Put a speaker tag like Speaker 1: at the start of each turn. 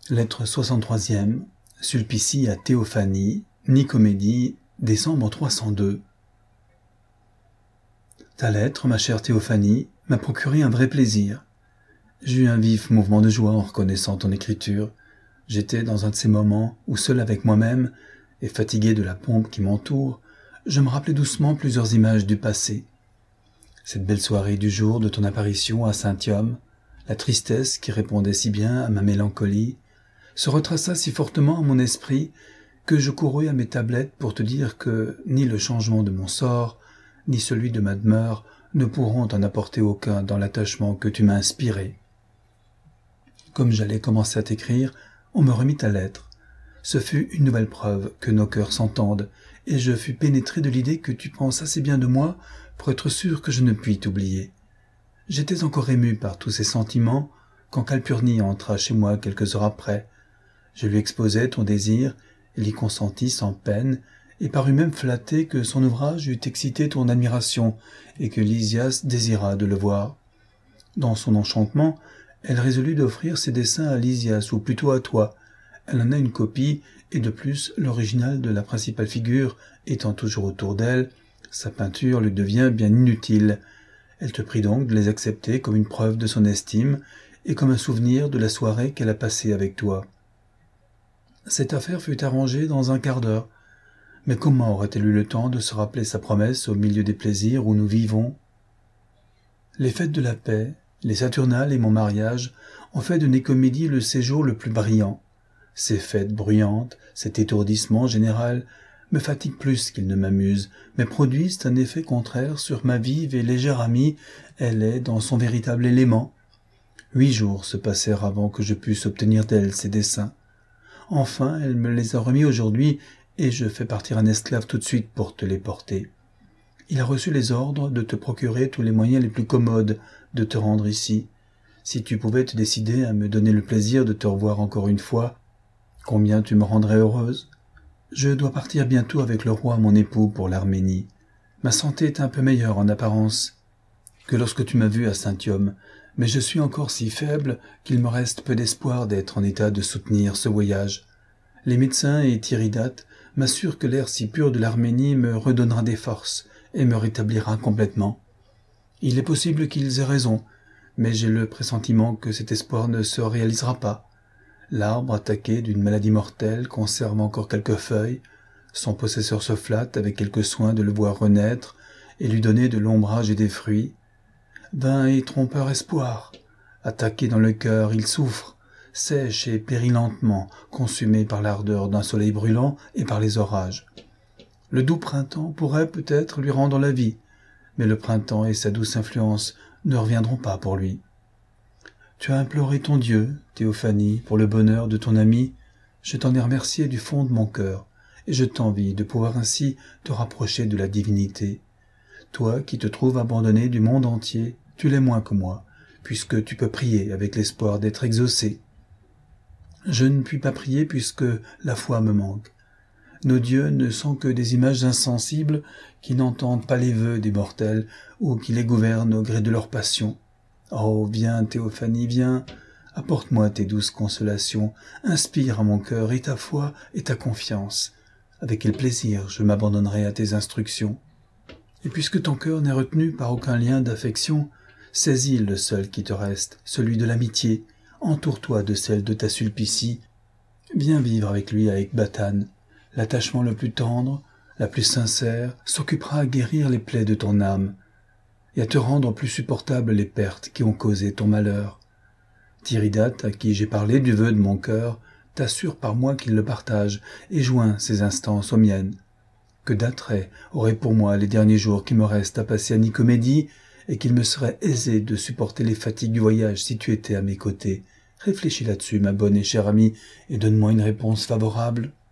Speaker 1: Lettre 63e, Sulpicie à Théophanie, Nicomédie, décembre 302. Ta lettre, ma chère Théophanie, m'a procuré un vrai plaisir. J'ai eu un vif mouvement de joie en reconnaissant ton écriture. J'étais dans un de ces moments où, seul avec moi-même, et fatigué de la pompe qui m'entoure, je me rappelais doucement plusieurs images du passé. Cette belle soirée du jour de ton apparition à Saint-Yom, la tristesse qui répondait si bien à ma mélancolie, se retraça si fortement à mon esprit que je courus à mes tablettes pour te dire que ni le changement de mon sort, ni celui de ma demeure ne pourront en apporter aucun dans l'attachement que tu m'as inspiré. Comme j'allais commencer à t'écrire, on me remit ta lettre. Ce fut une nouvelle preuve que nos cœurs s'entendent, et je fus pénétré de l'idée que tu penses assez bien de moi pour être sûr que je ne puis t'oublier. J'étais encore ému par tous ces sentiments quand Calpurnie entra chez moi quelques heures après. Je lui exposai ton désir, elle y consentit sans peine, et parut même flatté que son ouvrage eût excité ton admiration et que Lysias désira de le voir. Dans son enchantement, elle résolut d'offrir ses dessins à Lysias, ou plutôt à toi. Elle en a une copie, et de plus, l'original de la principale figure étant toujours autour d'elle, sa peinture lui devient bien inutile. Elle te prie donc de les accepter comme une preuve de son estime et comme un souvenir de la soirée qu'elle a passée avec toi. Cette affaire fut arrangée dans un quart d'heure. Mais comment aurait-elle eu le temps de se rappeler sa promesse au milieu des plaisirs où nous vivons? Les fêtes de la paix, les Saturnales et mon mariage ont fait de Nicomédie le séjour le plus brillant. Ces fêtes bruyantes, cet étourdissement général me fatiguent plus qu'ils ne m'amusent, mais produisent un effet contraire sur ma vive et légère amie. Elle est dans son véritable élément. 8 jours se passèrent avant que je pusse obtenir d'elle ses dessins. Enfin, elle me les a remis aujourd'hui, et je fais partir un esclave tout de suite pour te les porter. Il a reçu les ordres de te procurer tous les moyens les plus commodes de te rendre ici. Si tu pouvais te décider à me donner le plaisir de te revoir encore une fois, combien tu me rendrais heureuse. Je dois partir bientôt avec le roi mon époux pour l'Arménie. Ma santé est un peu meilleure en apparence que lorsque tu m'as vu à Saint-Yom, mais je suis encore si faible qu'il me reste peu d'espoir d'être en état de soutenir ce voyage. Les médecins et Tiridate m'assurent que l'air si pur de l'Arménie me redonnera des forces et me rétablira complètement. Il est possible qu'ils aient raison, mais j'ai le pressentiment que cet espoir ne se réalisera pas. L'arbre attaqué d'une maladie mortelle conserve encore quelques feuilles, son possesseur se flatte avec quelque soin de le voir renaître et lui donner de l'ombrage et des fruits. Vain et trompeur espoir, attaqué dans le cœur, il souffre, sèche et périt lentement, consumé par l'ardeur d'un soleil brûlant et par les orages. Le doux printemps pourrait peut-être lui rendre la vie, mais le printemps et sa douce influence ne reviendront pas pour lui. Tu as imploré ton Dieu, Théophanie, pour le bonheur de ton ami. Je t'en ai remercié du fond de mon cœur, et je t'envie de pouvoir ainsi te rapprocher de la divinité. Toi qui te trouves abandonné du monde entier, tu l'es moins que moi, puisque tu peux prier avec l'espoir d'être exaucé. Je ne puis pas prier puisque la foi me manque. Nos dieux ne sont que des images insensibles qui n'entendent pas les vœux des mortels ou qui les gouvernent au gré de leur passion. Oh, viens, Théophanie, viens, apporte-moi tes douces consolations, inspire à mon cœur et ta foi et ta confiance. Avec quel plaisir je m'abandonnerai à tes instructions. Et puisque ton cœur n'est retenu par aucun lien d'affection, saisis le seul qui te reste, celui de l'amitié, entoure-toi de celle de ta Sulpicie, viens vivre avec lui à Ecbatane. L'attachement le plus tendre, la plus sincère, s'occupera à guérir les plaies de ton âme, et à te rendre plus supportables les pertes qui ont causé ton malheur. Tiridate, à qui j'ai parlé du vœu de mon cœur, t'assure par moi qu'il le partage, et joint ses instances aux miennes. Que d'attrait auraient pour moi les derniers jours qui me restent à passer à Nicomédie, et qu'il me serait aisé de supporter les fatigues du voyage si tu étais à mes côtés. Réfléchis là-dessus, ma bonne et chère amie, et donne-moi une réponse favorable.